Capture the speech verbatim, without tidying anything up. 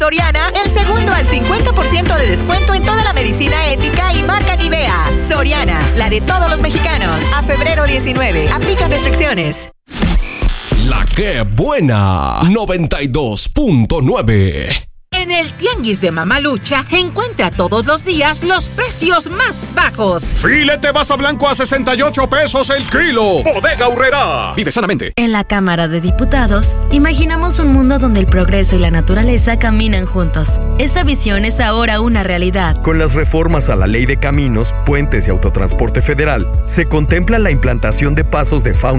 Soriana, el segundo al cincuenta por ciento de descuento en toda la medicina ética y marca Nivea. Soriana, la de todos los mexicanos. A febrero diecinueve. Aplica restricciones. La que buena. noventa y dos punto nueve. En el Tianguis de Mamalucha, encuentra todos los días los precios más bajos. Filete basa blanco a sesenta y ocho pesos el kilo. Bodega Aurrerá. Vive sanamente. En la Cámara de Diputados, imaginamos un mundo donde el progreso y la naturaleza caminan juntos. Esa visión es ahora una realidad. Con las reformas a la Ley de Caminos, Puentes y Autotransporte Federal, se contempla la implantación de pasos de fauna